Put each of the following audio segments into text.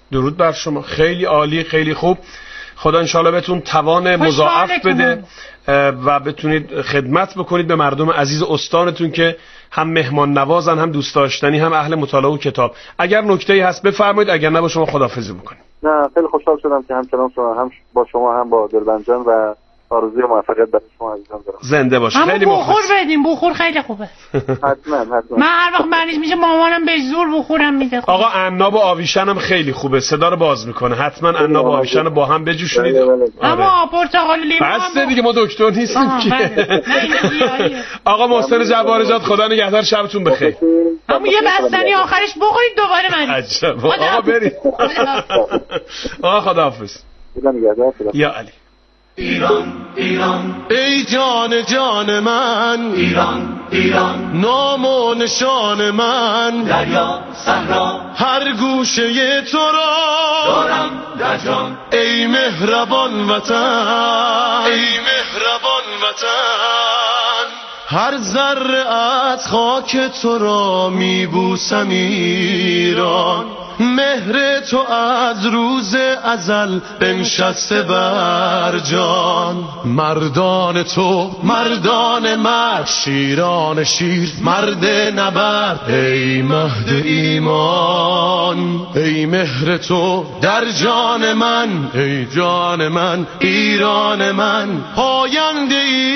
درود بر شما. خیلی عالی، خیلی خوب. خدا انشالله بهتون توان مضاعف بده و بتونید خدمت بکنید به مردم عزیز استانتون که هم مهمان نوازن، هم دوست داشتنی، هم اهل مطالعه و کتاب. اگر نکته‌ای هست بفرمایید، اگر نه با شما خداحافظی می‌کنیم. نه خیلی خوشحال شدم که همچنان شما هم با شما هم با دلبند جان و آرزوی موفقیت برای شما عزیزان دارم. زنده باش. خیلی مخلص. بخور بدیم، بخور خیلی خوبه. حتما. من هر وقت مریض میشه مامانم به زور بخورم میده. آقا عناب و آویشن هم خیلی خوبه، صدا رو باز میکنه. حتما عناب و آویشن رو با هم بجوشونید. اما پرتقال لیمو بس دیگه، ما دکتر نیستیم که. آقا محسن جبارجاد، خدا نگهدار، شبتون بخیر. اما یه بستنی آخرش بخورید دوباره مریض. عجب. آقا برید. آقا خداحافظ. خدا نگهدار. یا علی. ایران ایران ای جان جان من، ایران ایران نام و نشان من، دریا صحرا هر گوشه تو را دارم در جان، ای مهربان وطن، ای مهربان وطن، هر ذره از خاک تو را میبوسم ایران، مهر تو از روز ازل بنشسته بر جان، مردان تو مردان مرد، شیران شیر مرد نبرد، ای مهد ایمان، ای مهر تو در جان من، ای جان من ایران من، پاینده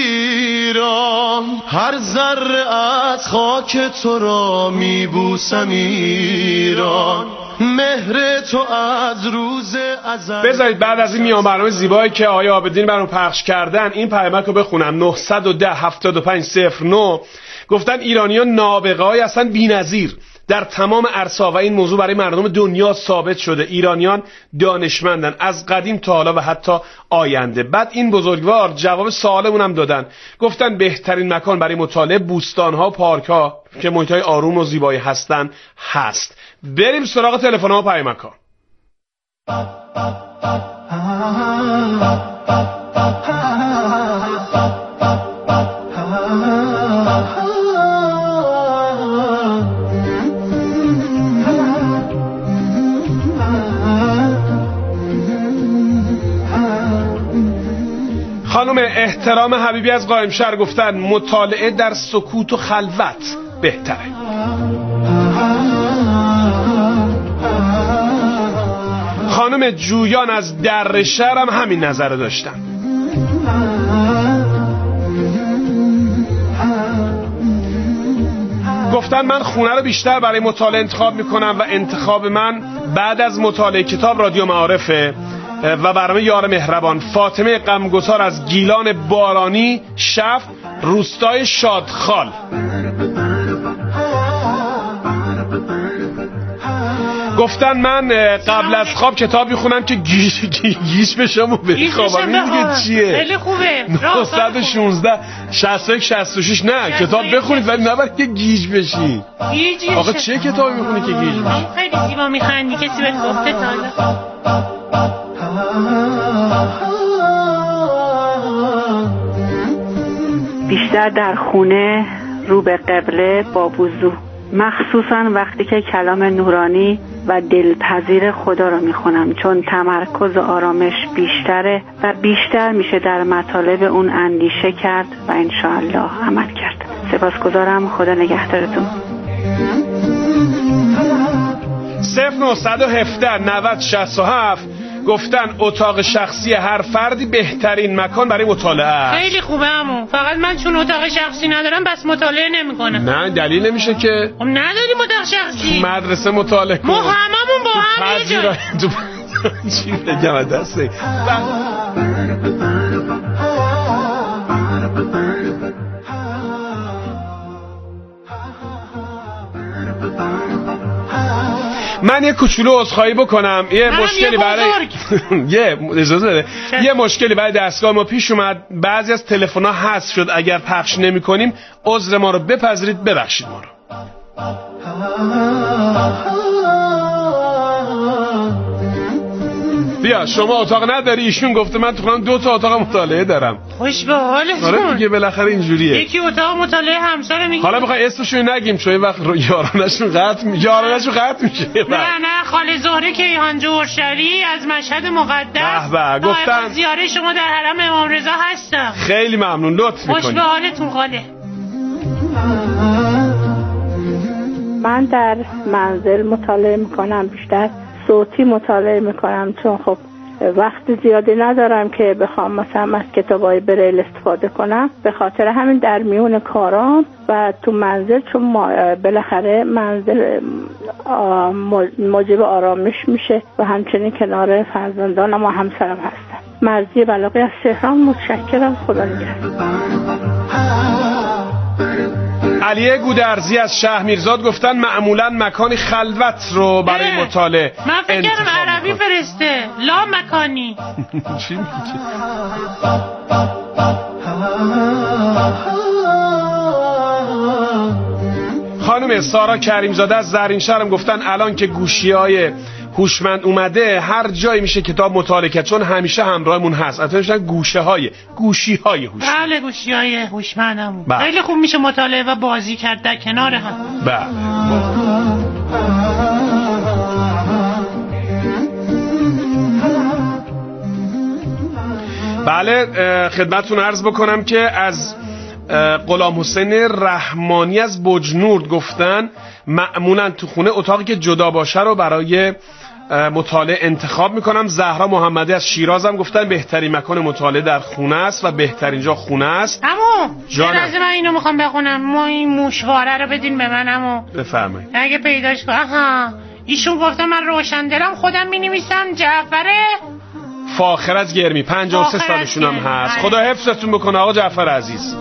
ایران، هر ذره از خاک تو را میبوسم ایران، مهر تو از روز ازل. بذارید بعد از این میان برنامه زیبایی که آقای عابدین برام پخش کردن این پیامک رو بخونم. 910-7509 گفتن ایرانیان نابغه‌ای هستن بی‌نظیر در تمام عرصه‌ها و این موضوع برای مردم دنیا ثابت شده. ایرانیان دانشمندن از قدیم تا حالا و حتی آینده. بعد این بزرگوار جواب سوالمون هم دادن، گفتن بهترین مکان برای مطالعه بوستان‌ها و پارک‌ها که محیط‌های آروم و زیبایی هستن هست. بریم سراغ تلفن‌ها و پیامک‌ها. خانم احترام حبیبی از قائمشهر گفتن مطالعه در سکوت و خلوت بهتره. خانم جویان از درشهر هم همین نظر داشتن. گفتن من خونه رو بیشتر برای مطالعه انتخاب میکنم و انتخاب من بعد از مطالعه کتاب رادیو معارفه و برنامه یار مهربان. فاطمه غمگسار از گیلان بارانی شفت روستای شادخال. گفتن من قبل از خواب کتاب میخونم که گیج بشم و بخوابم. این دیگه چیه؟ خیلی خوبه. 961-66 نه کتاب بخونید ولی نباید که گیج بشی. آقا چه کتابی میخونی که گیج بشی؟ خیلی زیبا میخندی، کسی بهت گفته تا حالا؟ بیشتر در خونه رو به قبله با وضو، مخصوصا وقتی که کلام نورانی و دلپذیر خدا رو میخونم، چون تمرکز و آرامش بیشتره و بیشتر میشه در مطالب اون اندیشه کرد و انشاءالله عمل کرد. سپاسگزارم، خدا نگهدارتون. 0917-90-67 گفتن اتاق شخصی هر فردی بهترین مکان برای مطالعه است. خیلی خوبه عمو، فقط من چون اتاق شخصی ندارم بس مطالعه نمیکنم. نه دلیل نمیشه که خب نداریم اتاق شخصی، مدرسه مطالعه کن. ما هممون با هم یه جا. چی بگم دسته من یه کوچولو عذرخواهی بکنم. یه مشکلی برای اجازه بده. یه مشکلی برای دستگاه ما پیش اومد، بعضی از تلفن‌ها حذف شد. اگر پخش نمی‌کنیم عذر ما رو بپذیرید، ببخشید ما رو. بیا شما اتاق نداری؟ ایشون گفته من تو خونم 2 تا اتاق مطالعه دارم. خوش به حالتون. آره دیگه بالاخره اینجوریه. یکی اتاق مطالعه همسر میگه. حالا میخوای اسمشو نگیم چون این وقت یارانشون قطع میشه. نه خاله زهره کیهان جورشری از مشهد مقدس. گفتن زیاره شما در حرم امام رضا هستم. خیلی ممنون، لطف میکنی. خوش به حالتون خاله. من در منزل مطالعه میکنم، بیشتر صوتی مطالعه میکنم چون خب وقت زیادی ندارم که بخوام مثلا از کتابای بریل استفاده کنم. به خاطر همین در میون کارام و تو منزل، چون بالاخره منزل موجب آرامش میشه و همچنین کنار فرزندانم و همسرم هستم. مرضیه بلاغی از تهران. متشکرم. خدا نگهدار. علیه گودرزی از شهرمیرزاد گفتن معمولا مکانی خلوت رو برای مطالعه من فکرم عربی فرسته لا مکانی. چی میگه؟ خانم سارا کریمزاده از زرینشهرم گفتن الان که گوشی‌های هوشمند اومده هر جایی میشه کتاب مطالعه کرد، چون همیشه همراهمون هست. البته میشن گوشی‌های هوشمند. بله گوشی‌های هوشمندم خیلی خوب میشه مطالعه و بازی کرد در کنار هم. بله خدمتتون عرض بکنم که از غلام حسین رحمانی از بجنورد گفتن معمولا تو خونه اتاقی که جدا باشه رو برای مطالعه انتخاب میکنم. زهرا محمدی از شیرازم گفتن بهترین مکان مطالعه در خونه است و بهترین جا خونه است. عمو لازم من اینو میخوام بخونم. ما این موشواره رو بدین به من عمو. بفرمایید. اگه پیداش کنم. ایشون گفته من روشندلم خودم مینویسم. جعفر فاخر از گرمی 53 سالشون هم هست. خدا حفظتون بکنه آقا جعفر عزیز.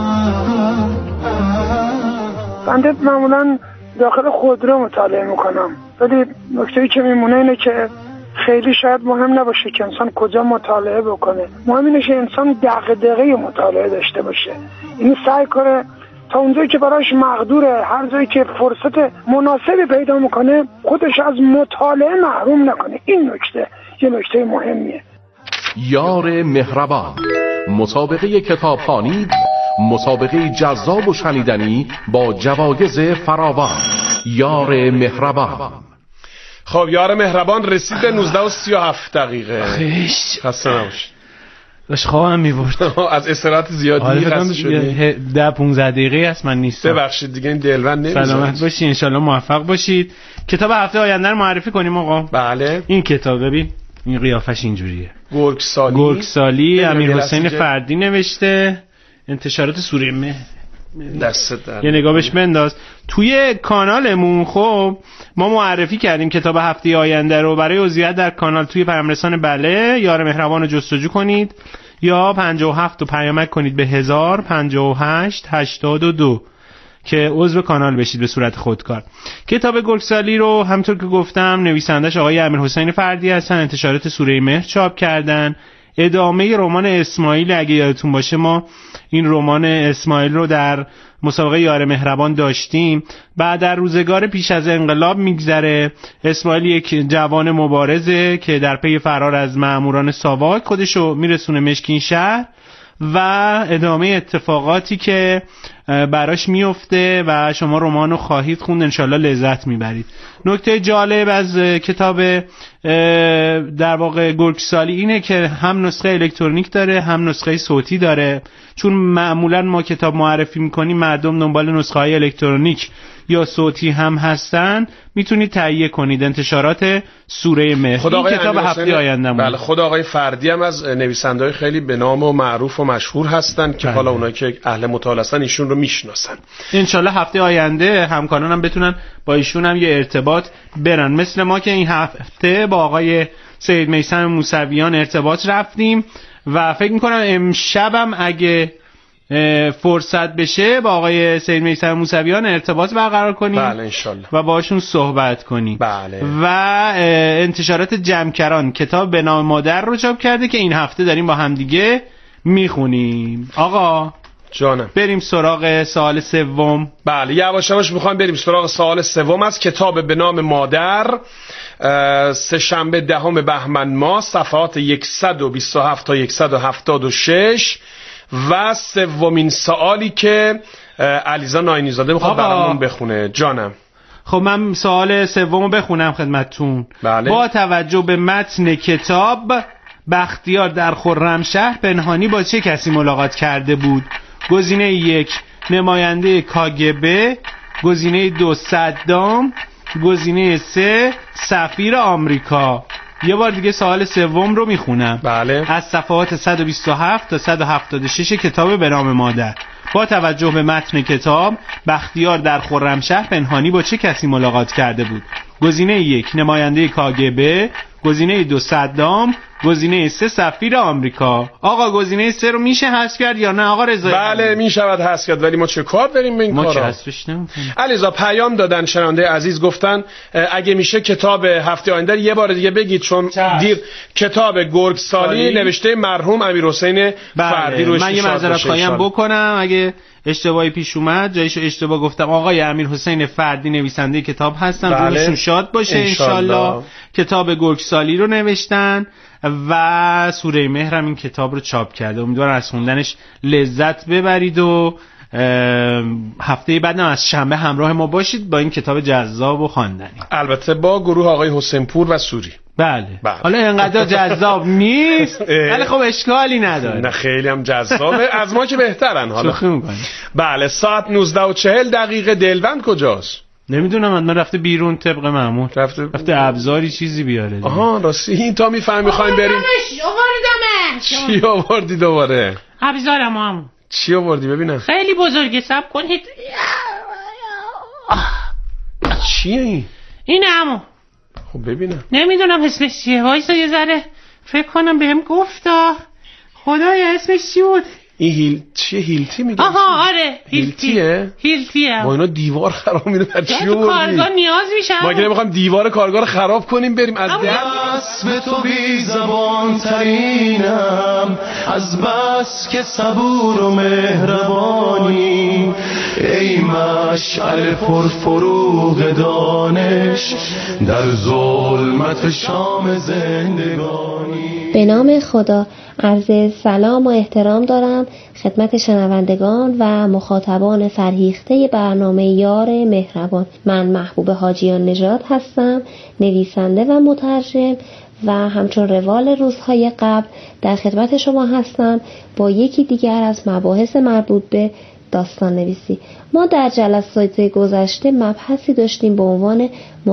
بنده معمولا داخل خودرو مطالعه میکنم، ولی نکته‌ای که میمونه اینه که خیلی شاید مهم نباشه که انسان کجا مطالعه بکنه. مهم اینه که انسان دغدغه مطالعه داشته باشه، یعنی سعی کنه تا اونجایی که براش مقدوره، هر جایی که فرصت مناسبی پیدا میکنه خودش از مطالعه محروم نکنه. این نکته یه نکته مهمیه. یار مهربان، مسابقه کتابخوانی، مسابقه جذاب و شنیدنی با جوایز فراوان. یار مهربان. خب یار مهربان رسید به 19:37. خسته نباش. داشت خوابم میبرد. از استراحت زیادی خسته شدی. 10-15 دقیقه است من نیستم. ببخشید دیگه این دلوند نمیذاره. سلامت باشی، انشالله موفق باشید. کتاب هفته آینده رو معرفی کنیم آقا. بله. این کتاب ببین این قیافش اینجوریه. گرگسالی امیرحسین فردی نوشته. انتشارات سوره مهر. دستت در یه نگاه بهش بنداز. توی کانالمون خب ما معرفی کردیم کتاب هفته آینده رو. برای عضویت در کانال توی پیامرسان بله یار مهربان رو جستجو کنید یا 57 رو پیامک کنید به 105882 که عضو کانال بشید به صورت خودکار. کتاب گرگسالی رو همونطور که گفتم نویسندش آقای امیرحسین فردی هستن. انتشارات سوره مهر چاپ کردن. ادامه رمان اسماعیل، اگه یادتون باشه ما این رمان اسماعیل رو در مسابقه یار مهربان داشتیم. بعد در روزگار پیش از انقلاب میگذره. اسماعیل یک جوان مبارزه که در پی فرار از مأموران ساواک خودشو میرسونه مشکین شهر و ادامه اتفاقاتی که براش میفته و شما رمانو خواهید خوند، انشالله لذت میبرید. نکته جالب از کتاب در واقع گرگسالی اینه که هم نسخه الکترونیک داره هم نسخه صوتی داره. چون معمولا ما کتاب معرفی میکنیم مردم دنبال نسخه های الکترونیک یا صوتی هم هستن، میتونید تهیه کنید. انتشارات سوره مهر. این کتاب هفته آینده. بله خود آقای فردی هم از نویسنده‌های خیلی به نام و معروف و مشهور هستن که حالا اونایی که اهل مطالعه هستن ایشون رو میشناسن. انشالله هفته آینده همکارانم بتونن با ایشون هم یه ارتباط برن. مثل ما که این هفته با آقای سید میثم موسویان ارتباط رفتیم و فکر میکنم امشبم اگه فرصت بشه با آقای سید میثم موسویان ارتباط برقرار کنیم. بله انشالله. و باشون صحبت کنیم. بله. و انتشارات جمکران کتاب به نام مادر رو چاپ کرده که این هفته داریم با همدیگه میخونیم. آقا جانم. بریم سراغ سوال سوم. بله یواش یواش میخوایم بریم سراغ سوال سوم از کتاب به نام مادر، سه‌شنبه 10 بهمن ماه، صفحات 127 تا 176 و سومین سوالی که علیزا ناینی‌زاده میخواد برامون بخونه. جانم. خب من سوال سومو بخونم خدمتتون. بله. با توجه به متن کتاب، بختیار در خرمشهر پنهانی با چه کسی ملاقات کرده بود؟ گزینه 1 نماینده کاگبه، گزینه 2 صدام، گزینه 3 سفیر آمریکا. یه بار دیگه سوال سوم رو میخونم. بله. از صفحات 127 تا 176 کتاب به نام مادر. با توجه به متن کتاب، بختیار در خرمشهر پنهانی با چه کسی ملاقات کرده بود؟ گزینه 1 نماینده کاگبه، گزینه 2 صدام، گزینه 3 سفیر آمریکا. آقا گزینه 3 رو میشه حذف کرد یا نه آقا رضا؟ بله میشود حذف کرد، ولی ما چه کار داریم به این کارا؟ ما چه حذفش نمی‌کنیم. علیزا پیام دادن شنونده عزیز، گفتن اگه میشه کتاب هفته آینده یه بار دیگه بگید، چون دیر کتاب گرگسالی نوشته مرحوم امیرحسین فردی رو من یه معذرت خواهیم بکنم اگه اشتباهی پیش اومد، جایشو اشتباه گفتم. آقای امیرحسین فردی نویسنده کتاب هستن. بله. روحشون شاد باشه انشالله. کتاب گرگسالی رو نوشتن و سوره مهر هم این کتاب رو چاپ کرده. امیدوارم از خوندنش لذت ببرید و هفته بعد از شنبه همراه ما باشید با این کتاب جذاب و خواندنی، البته با گروه آقای حسین پور و سوری. بله. حالا اینقدر جذاب نیست ولی خب اشکالی نداره. نه خیلی هم جذابه. از ما که بهترن. حالا شوخی می‌کنی. بله ساعت 19:40 دلوند کجاست؟ نمیدونم، من رفته بیرون طبق معمول. رفته ابزاری چیزی بیاره. آها راستی این تا میفهمی می‌خوایم بریم. آوردمش. چی آوردی دوباره؟ ابزارم هم. چی آوردی ببینم؟ خیلی بزرگه، صبر کنید. چیه این؟ اینه عمو. خب ببینم. نمیدونم اسمش چیه. وایسا یه ذره فکر کنم بهم گفتا. خدایا اسمش چی بود؟ این چیه؟ هیلتی میگه؟ آها آره هیلتیه؟ هیلتیه. ما اینا دیوار خراب میره بر چی آوردی؟ کارگاه نیاز میشم. ما اگه نمیخوایم دیوار کارگاه رو خراب کنیم بریم از به تو بی زبان ترینم، از بس که صبور و مهربانی، ای مشعل پرفروغ دانش در ظلمت شام زندگانی. به نام خدا عرض سلام و احترام دارم خدمت شنوندگان و مخاطبان فرهیخته برنامه یار مهربان. من محبوب حاجیان نژاد هستم، نویسنده و مترجم و همچون روال روزهای قبل در خدمت شما هستم با یکی دیگر از مباحث مربوط به داستان نویسی. ما در جلسات گذشته مبحثی داشتیم به عنوان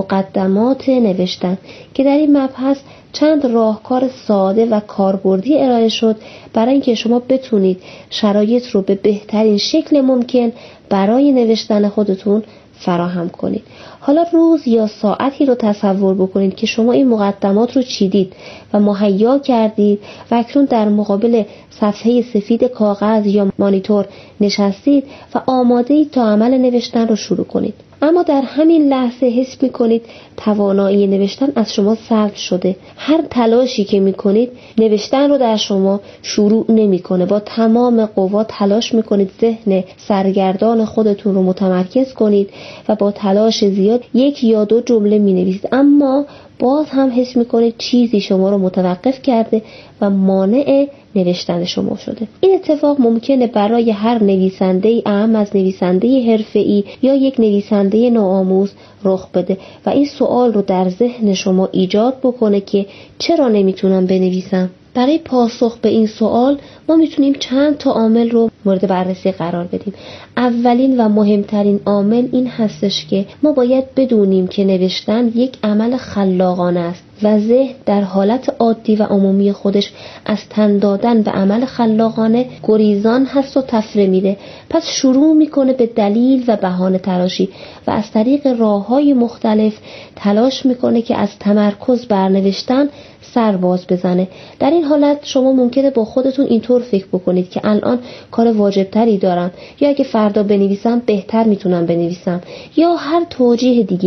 مقدمات نوشتن که در این مبحث چند راهکار ساده و کاربردی ارائه شد برای اینکه شما بتونید شرایط رو به بهترین شکل ممکن برای نوشتن خودتون فراهم کنید. حالا روز یا ساعتی رو تصور بکنید که شما این مقدمات رو چیدید و مهیا کردید و اکنون در مقابل صفحه سفید کاغذ یا مانیتور نشستید و آماده اید تا عمل نوشتن رو شروع کنید. اما در همین لحظه حس می‌کنید توانایی نوشتن از شما سلب شده. هر تلاشی که می‌کنید نوشتن رو در شما شروع نمی‌کنه. با تمام قوا تلاش می‌کنید ذهن سرگردان خودتون رو متمرکز کنید و با تلاش زیاد یک یا دو جمله می‌نویسید، اما باز هم حس می‌کنید چیزی شما رو متوقف کرده و مانع نوشتن شما شده. این اتفاق ممکنه برای هر نویسنده اعم از نویسنده حرفه‌ای یا یک نویسنده نوآموز رخ بده و این سوال رو در ذهن شما ایجاد بکنه که چرا نمیتونم بنویسم؟ برای پاسخ به این سوال ما میتونیم چند تا عامل رو مورد بررسی قرار بدیم. اولین و مهمترین عامل این هستش که ما باید بدونیم که نوشتن یک عمل خلاقانه است و ذهن در حالت عادی و عمومی خودش از تن دادن به عمل خلاقانه گریزان هست و تفره میده. پس شروع میکنه به دلیل و بهانه تراشی و از طریق راههای مختلف تلاش میکنه که از تمرکز بر نوشتن سر باز بزنه. در این حالت شما ممکنه با خودتون اینطور فکر بکنید که الان کار واجبتری دارم، یا اگه فردا بنویسم بهتر میتونم بنویسم، یا هر توجیه دیگه‌ای.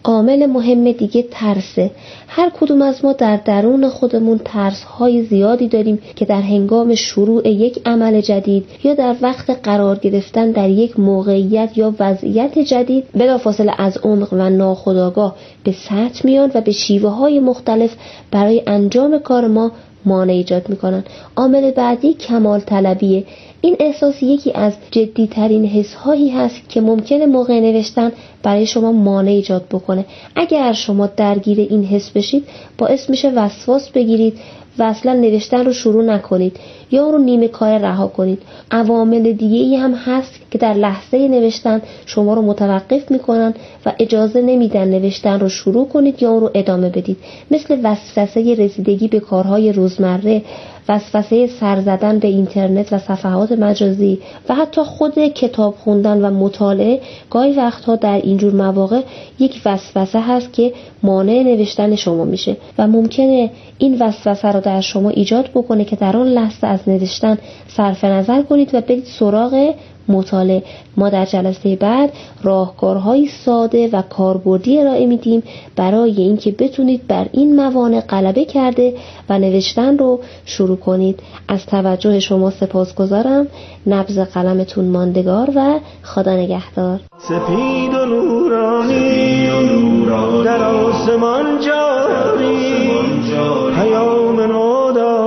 عامل مهم دیگه ترسه. هر کدوم از ما در درون خودمون ترس‌های زیادی داریم که در هنگام شروع یک عمل جدید یا در وقت قرار گرفتن در یک موقعیت یا وضعیت جدید بلافاصله از عمق و ناخودآگاه به سطح میان و به شیوه‌های مختلف برای انجام کار ما مانع ایجاد میکنن. عامل بعدی کمال طلبیه. این احساس یکی از جدی‌ترین حس‌هایی هست که ممکنه موقع نوشتن برای شما مانع ایجاد بکنه. اگر شما درگیر این حس بشید باعث میشه وسواس بگیرید و اصلا نوشتن رو شروع نکنید یا اون رو نیمه کار رها کنید. عوامل دیگه‌ای هم هست که در لحظه نوشتن شما رو متوقف میکنن و اجازه نمیدن نوشتن رو شروع کنید یا اون رو ادامه بدید، مثل وسوسه رسیدگی به کارهای روزمره، وسوسه سر زدن به اینترنت و صفحات مجازی و حتی خود کتاب خوندن و مطالعه. گاهی وقتها در اینجور مواقع یک وسوسه هست که مانع نوشتن شما میشه و ممکنه این وسوسه رو در شما ایجاد بکنه که در آن لحظه از نوشتن صرف نظر کنید و برید سراغ مطالعه. ما در جلسه بعد راهکارهای ساده و کاربردی ارائه میدیم برای اینکه بتونید بر این موانع غلبه کرده و نوشتن رو شروع کنید. از توجه شما سپاسگزارم. نبض قلمتون ماندگار و خدا نگهدار. سپید و نورانی در آسمان جاری، پیام نو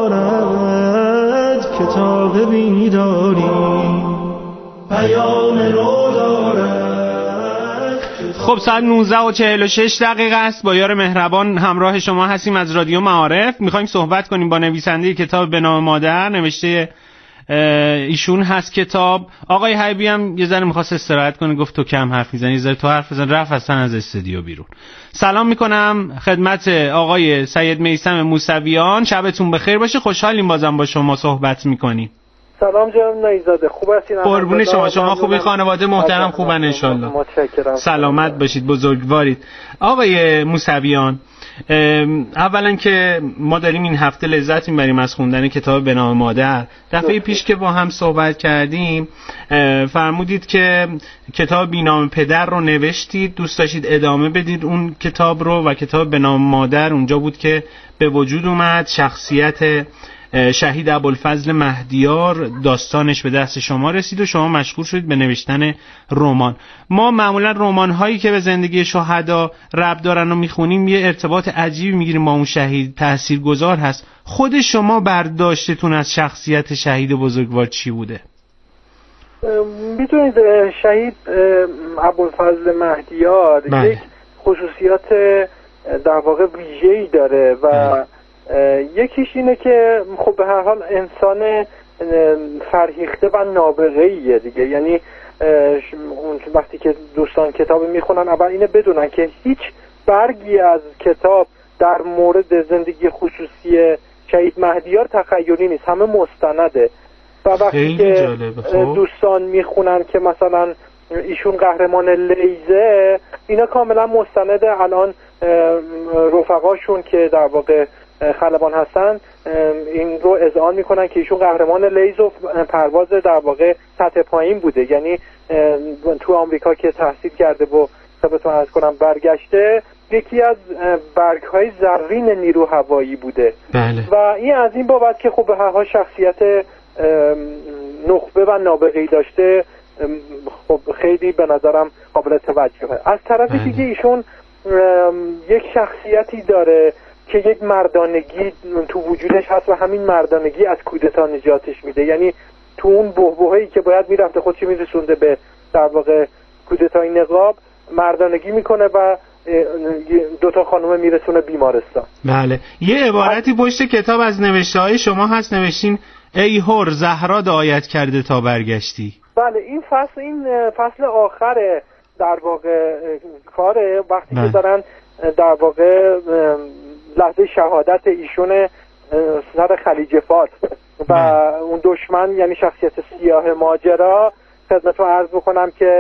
دارد کتاب بیداری، پیام نو دارد. خب ساعت 19:46 است. با یار مهربان همراه شما هستیم از رادیو معارف. میخوایم صحبت کنیم با نویسنده کتاب به نام مادر. نوشته ایشون هست کتاب. آقای حبیبی هم یه ذره می‌خواست استراحت کنه، گفت تو کم حرف میزنی، یه ذره تو حرف بزن، رفت اصلا از استودیو بیرون. سلام میکنم خدمت آقای سید میثم موسویان. شبتون بخیر باشه. خوشحالیم بازم با شما صحبت میکنیم. سلام جناب نیزاده، خوب هستین؟ قربون شما خوبی؟ خانواده محترم خوبن انشالله؟ متشکرم. سلامت باشید، بزرگوارید. آقای موسویان، اولا که ما داریم این هفته لذت میبریم از خوندن کتاب به نام مادر. دفعه پیش که با هم صحبت کردیم فرمودید که کتاب بی نام پدر رو نوشتید، دوست داشتید ادامه بدید اون کتاب رو و کتاب به نام مادر اونجا بود که به وجود اومد شخصیت شهید ابوالفضل مهدیار، داستانش به دست شما رسید و شما مشغول شدید به نوشتن رمان. ما معمولا رمان هایی که به زندگی شهدا ربط دارن و میخونیم یه ارتباط عجیبی میگیریم با اون شهید، تاثیرگذار هست. خود شما برداشتتون از شخصیت شهید بزرگوار چی بوده؟ میتونید شهید ابوالفضل مهدیار یک خصوصیات در واقع ویژه‌ای داره و یکیش اینه که خب به هر حال انسان فرهیخته و نابغه‌ایه دیگه. یعنی وقتی که دوستان کتاب میخونن اول اینه بدونن که هیچ برگی از کتاب در مورد زندگی خصوصی شهید مهدیار تخیلی نیست، همه مستنده. و وقتی که دوستان میخونن که مثلا ایشون قهرمان لیزه، اینا کاملا مستنده. الان رفقاشون که در واقع خلبان هستن این رو اذعان میکنن که ایشون قهرمان لیز و پرواز در واقع سطح پایین بوده. یعنی تو آمریکا که تحصیل کرده و خدمتتون عرض کنم برگشته، یکی از برگ‌های زرین نیرو هوایی بوده. بله. و این از این بابت که خب به هر حال شخصیت نخبه و نابغه‌ای داشته، خب خیلی به نظرم قابل توجهه. از طرف دیگه ایشون یک شخصیتی داره که یک مردانگی تو وجودش هست و همین مردانگی از کودتا نجاتش میده. یعنی تو اون بحبوحه‌ای که باید میرفته خودش میرسونده به در واقع کودتای نقاب، مردانگی میکنه و دوتا خانم میرسونه بیمارستان. بله. یه عبارتی پشت کتاب از نوشته‌های شما هست، نوشتین ای هر زهرا دعایت کرده تا برگشتی. بله، این فصل آخر در واقع کاره، وقتی که دارن در واقع لحظه شهادت ایشون سر خلیج فارس و اون دشمن یعنی شخصیت سیاه ماجرا، خدمتتون عرض بکنم که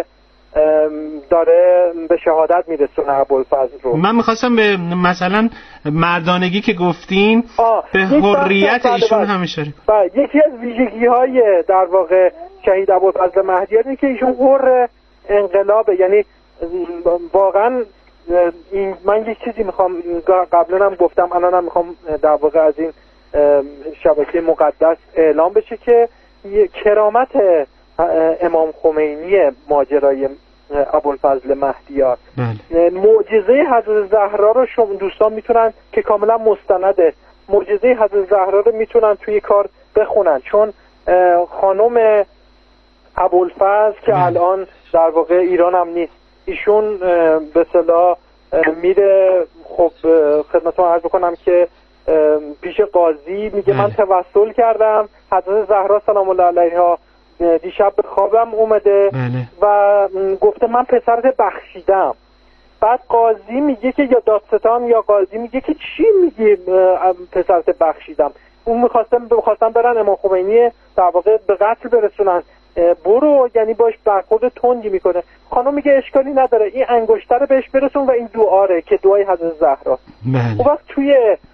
داره به شهادت میرسونه ابوالفضل رو. من میخواستم به مثلا مردانگی که گفتین به حریت ایشون هم اشاره کنم. یکی از ویژگی‌های در واقع شهید ابوالفضل مهدیار اینه که ایشون حر انقلابه. یعنی واقعا من یک چیزی میخوام، قبلا هم گفتم الانم میخوام در واقع از این شبکه مقدس اعلام بشه که کرامت امام خمینی ماجرای ابوالفضل مهدیار، معجزه حضرت زهرا رو شما دوستان میتونن که کاملا مستنده، معجزه حضرت زهرا رو میتونن توی کار بخونن، چون خانم ابوالفضل که الان در واقع ایران هم نیست، ایشون به اصطلاح میره، خب خدمتتون عرض بکنم که پیش قاضی میگه من توسل کردم، حضرت زهرا سلام الله علیها دیشب به خوابم اومده و گفته من پسرت بخشیدم. بعد قاضی میگه که یا دادستان یا قاضی میگه که چی میگی پسرت بخشیدم؟ اون میخواستن برن امام خمینی در واقع به قتل برسونن، برو، یعنی باش برخورد تندی میکنه. خانم میگه اشکالی نداره، این انگشتر رو بهش برسون و این دعاره که دعای حضرت زهرا. اون وقت توی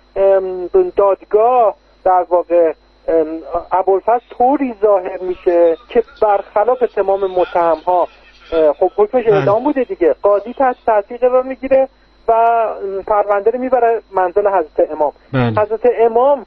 دادگاه در واقع ابوالفضل طوری ظاهر میشه که برخلاف تمام متهم‌ها، خب حکمش اعدام بوده دیگه، قاضی تحت تحقیق قرار میگیره و پرونده رو میبره منزل حضرت امام. حضرت امام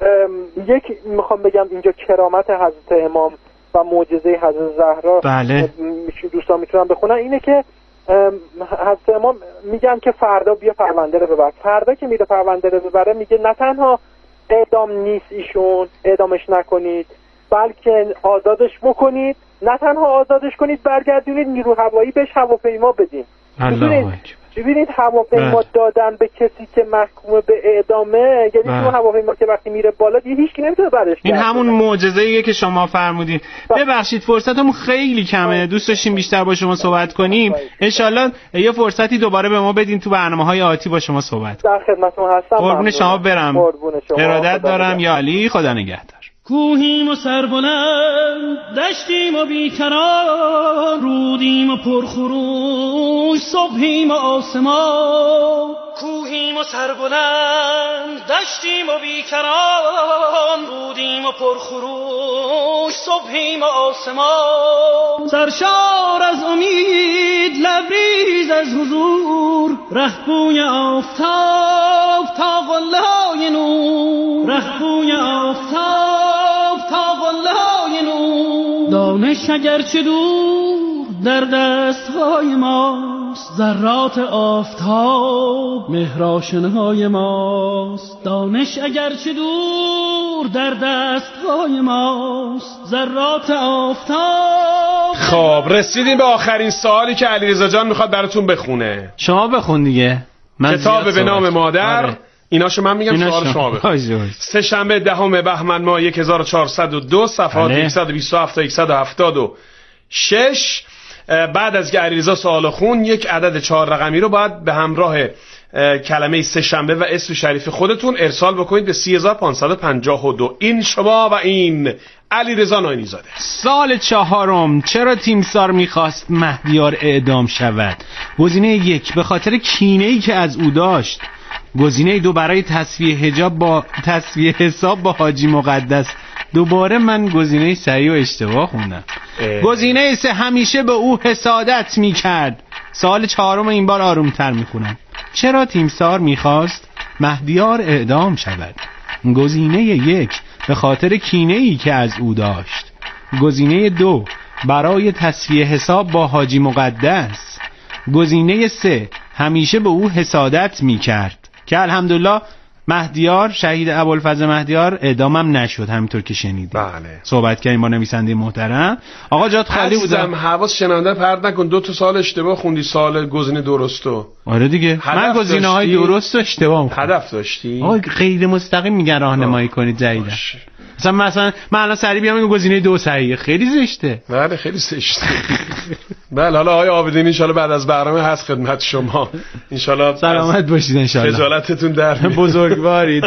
میخوام بگم اینجا کرامت حضرت امام و معجزه حضرت زهرا دوستان میتونن بخونن، اینه که حضرت امام میگن که فردا بیا پرونده رو ببر. فردا که میره پرونده رو ببره میگه نه تنها اعدام نیست ایشون، اعدامش نکنید، بلکه آزادش بکنید، نه تنها آزادش کنید، برگردونید نیرو هوایی بهش هواپیما بدین. ببینید هواپیما دادن به کسی که محکوم به اعدامه، یعنی تو هواپیما که وقتی میره بالا دیگه هیچ کی نمیتونه برش. این همون معجزه‌ایه که شما فرمودین. ببخشید فرصتمون خیلی کمه، دوست داشتیم بیشتر با شما صحبت کنیم. انشالله یه فرصتی دوباره به ما بدین تو برنامه‌های آتی با شما صحبت کنیم. در خدمتتون هستم. قربون شما برم. ارادت دارم. یا علی، خدا نگهدار. کوهیم و سربلند، دشتیم و بیکران، رودیم و پرخروش، صبحیم و آسمان. کوهیم و سربلند، دشتیم و بیکران، رودیم و پرخروش، صبحیم و آسمان. سرشار از امید، لبریز از حضور، رهبوی آفتاب تا قله‌های نور، رهبوی آفتاب تا قله‌های نور. دانش اگرچه دور در دست‌های ماست، ذرات آفتاب مهرآشنای ماست. دانش اگرچه دور در دست‌های ماست، ذرات آفتاب. خب رسیدیم به آخرین سوالی که علیرضا جان میخواد براتون بخونه. شما بخون دیگه. کتاب به نام مادر. ایناشو من میگم، سوال شما بخون. سه شنبه 10 بهمن ماه 1402 صفحات 127 تا 176. بعد از که علیرضا سوال خون، یک عدد 4 رقمی رو باید به همراه کلمه سه شنبه و اسم شریف خودتون ارسال بکنید به 3552. این شما و این علیرضا ناینی زاده. سال 4، چرا تیمسار میخواست مهدیار اعدام شود؟ گزینه 1 به خاطر کینه‌ای که از او داشت. گزینه 2 برای تسویه حساب با حاجی مقدس. دوباره من گزینه صحیح و اشتباه خوندم. گزینه 3 همیشه به او حسادت میکرد. سال 4 این بار آرومتر میخونم. چرا تیمسار میخواست مهدیار اعدام شود؟ گزینه 1 به خاطر کینه‌ای که از او داشت. گزینه 2 برای تسویه حساب با حاجی مقدس. گزینه 3 همیشه به او حسادت میکرد که الحمدلله مهدیار، شهید ابوالفضل مهدیار اعدامم نشد، همینطور که شنیدید. بله. صحبت کردیم با نویسنده محترم. آقا جات خالی بودم. حواس شنونده پرت نکن، 2 سال اشتباه خوندی، سال گزینه درستو. آره دیگه، من گزینه‌های درست و اشتباه خوندم. هدف داشتی؟ آقا غیر مستقیم میگن راهنمایی کنید جدیدا. مثلا من الان سریع بیام میگم گزینه 2 صحیحه، خیلی زشته. بله خیلی زشته. بله حالا آقای عابدین ان شاءالله بعد از برنامه هست خدمت شما. ان شاءالله سلامت باشید ان شاءالله. خجالتتون در بزرگوارید.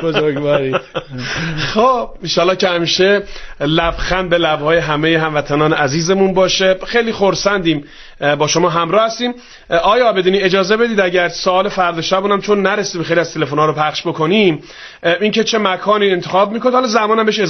خب ان شاءالله که همیشه لبخند به لب‌های همه هموطنان عزیزمون باشه. خیلی خرسندیم با شما همراه هستیم. آقای عابدینی اجازه بدید اگر سوال فردا شبونم چون نرسیدیم خیلی از تلفن‌ها رو پخش بکنیم، اینکه چه مکانی انتخاب میکنید، حالا زمانم بهش اضافه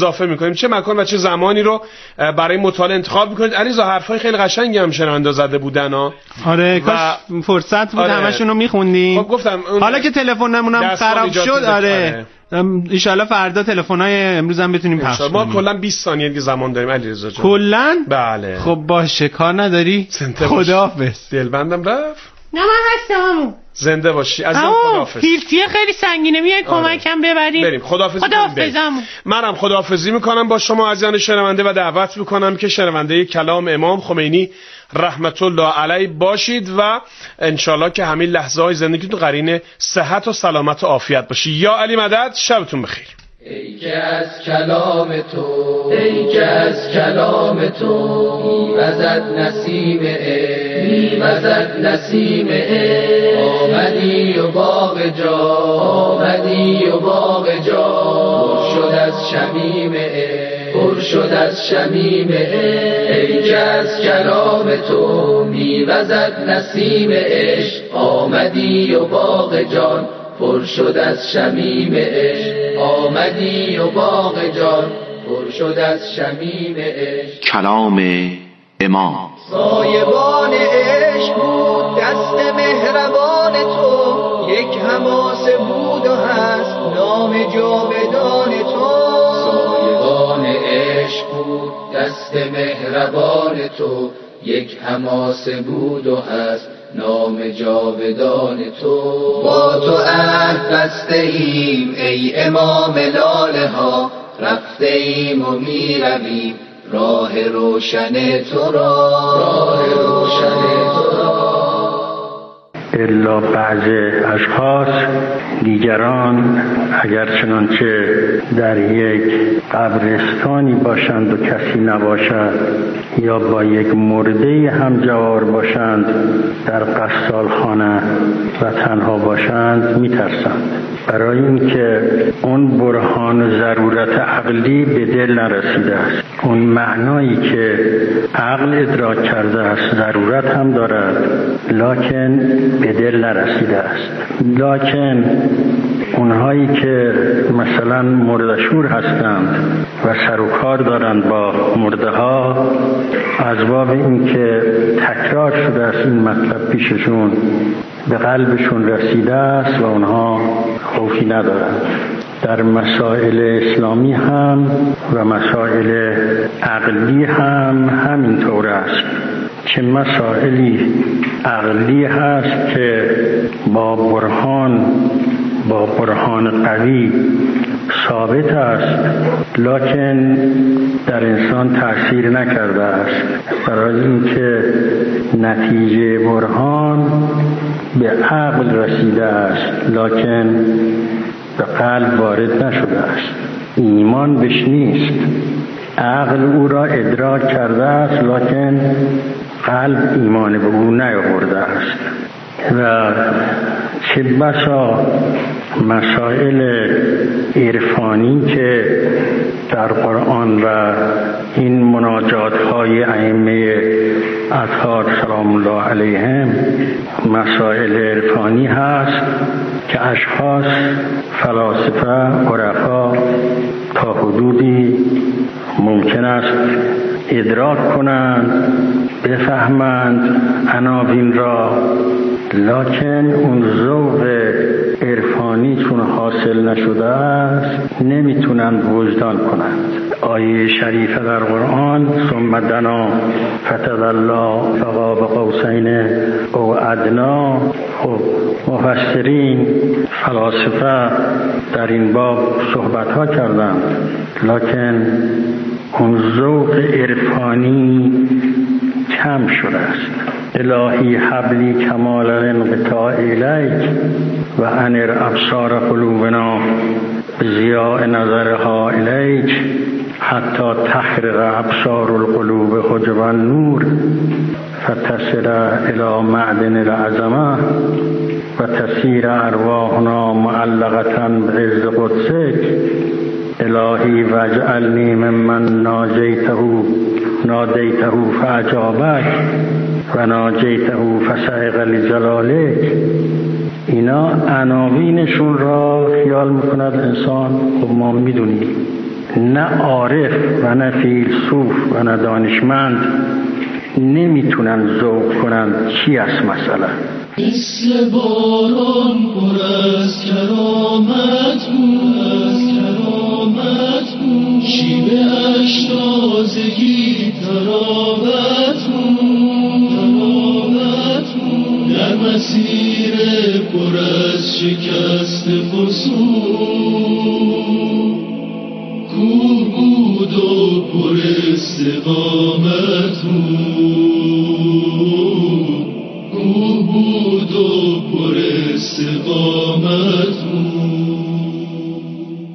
اضافه میکنیم، چه مکان و چه زمانی رو برای مطالعه انتخاب میکنید. علیرضا حرفای خیلی قشنگی هم شنوندا زده بودن ها. آره کاش فرصت بود همشون رو میخوندیم. خب گفتم حالا که تلفنمونم خراب شد آره ان شاءالله فردا تلفن‌های امروز هم بتونیم پخش کنیم. ما کلا 20 ثانیه دیگه زمان داریم علیرضا جان. کلا؟ بله. خب باشه کار نداری. خداحافظ. دلبندم رفت. نه من هستم. زنده باشی. عزیزم خداحافظ. پیلتیه خیلی سنگینه، میای کمکم ببریم. بریم. خداحافظی. منم خداحافظی میکنم با شما عزیزان شنونده و دعوت میکنم که شنونده کلام امام خمینی رحمت الله علیه باشید و انشالله که همین لحظه های زندگیتون قرین صحت و سلامت و عافیت باشی. یا علی مدد. شبتون بخیر. ای که از کلام تو، ای که از کلام تو میوزد نسیم عشق، میوزد نسیم عشق. آمدی و باغ جا، آمدی و باغ جا پر شد از شمیم عشق، پر شد از شمیم عشق. ای که از کلام تو میوزد نسیم عشق، آمدی و باغ جان پر شد از شمیم عشق. آمدی و باغ جان پر شد از شمیم عشق. کلام امام. سایبان عشق بود دست مهربان تو، یک حماسه بود و هست نام جاودان تو. سایبان عشق بود دست مهربان تو، یک حماسه بود و هست نام جاودان تو. با تو عهد بسته ایم ای امام لاله ها، رفته ایم و می رویم راه روشن تو را، راه روشن تو را. الا بعض اشخاص دیگران اگر چنانچه در یک قبرستانی باشند و کسی نباشد یا با یک مرده هم جوار باشند در قصالخانه و تنها باشند میترسند، برای اینکه اون برهان ضرورت عقلی به دل نرسیده است. اون معنایی که عقل ادراک کرده است ضرورت هم دارد لکن به دل نرسیده است. لکن اونهایی که مثلا مرده‌شور هستند و سر و کار دارند با مرده ها، از باب اینکه تکرار شده است این مطلب پیششون به قلبشون رسیده است و اونها خوفی ندارند. در مسائل اسلامی هم و مسائل عقلی هم همینطور است که مسائلی عقلی هست که با برهان قوی ثابت است لکن در انسان تأثیر نکرده است، برای اینکه نتیجه برهان به عقل رسیده است لکن به قلب وارد نشده است. ایمان بهش نیست، عقل او را ادراک کرده است لکن قلب ایمان به او نیاورده است. و چه بسا مسائل عرفانی که در قرآن و این مناجات های ائمه اطهار سلام الله علیهم مسائل عرفانی هست که اشخاص فلاسفه عرفا تا حدودی ممکن است ادراک کنند، بفهمند عناوین را، لکن اون ذوق عرفانی چون حاصل نشده است نمیتونند وجدان کنند. آیه شریفه در قرآن ثم دنا فتدلی فقاب قوسین او ادنا، خب مفسرین فلاسفه در این باب صحبت ها کردند لکن اون ذوق عرفانی کم شده است. الهی حبلی کمال الانقطاع الیک و انر ابصار قلوبنا بضیاء نظرها الیک حتی تحرق ابصار القلوب حجب النور فتصل الى معدن العظمه و تسیر ارواحنا معلقه بعز قدسک. الهی واجعلنی ممن نادیته فاجابک و ناجیته فسائق لجلالک. اینا عناوینشون را خیال میکند انسان. خب ما میدونیم نه عارف و نه فیلسوف و نه دانشمند نمیتونن ذوق کنن چی است مسئله. مثل باران پر از کرامت بود، شیوه اش تازگی تراوت بود، در مسیر پر از شکست فسون، کوه بود و پر استقامت بود، کوه بود و پر استقامت بود.